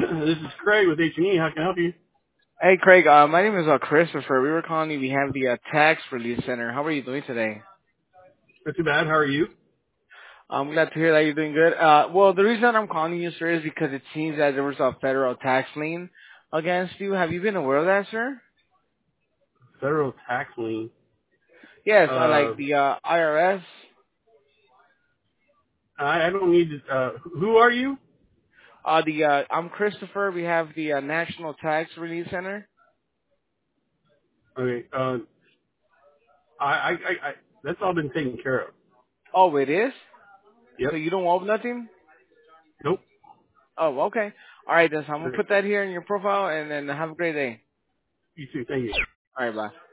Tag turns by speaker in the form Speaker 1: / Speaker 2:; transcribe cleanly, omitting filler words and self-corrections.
Speaker 1: This is Craig with H&E. How can I help you?
Speaker 2: Hey, Craig. My name is Christopher. We were calling you. We have the Tax Relief Center. How are you doing today?
Speaker 1: Not too bad. How are you?
Speaker 2: I'm glad to hear that you're doing good. Well, the reason I'm calling you, sir, is because it seems that there was a federal tax lien against you. Have you been aware of that, sir?
Speaker 1: Federal tax lien.
Speaker 2: Yes,
Speaker 1: Uh,
Speaker 2: like the IRS.
Speaker 1: I don't need to. Who are you?
Speaker 2: I'm Christopher. We have the National Tax Relief Center.
Speaker 1: Okay. I that's all been taken care of.
Speaker 2: Oh, it is. So
Speaker 1: Yep.
Speaker 2: you don't owe nothing.
Speaker 1: Nope.
Speaker 2: Oh, okay. All right, then. So I'm
Speaker 1: All
Speaker 2: gonna
Speaker 1: right.
Speaker 2: put that here in your profile, and then have a great day.
Speaker 1: You too. Thank you.
Speaker 2: All right, bye.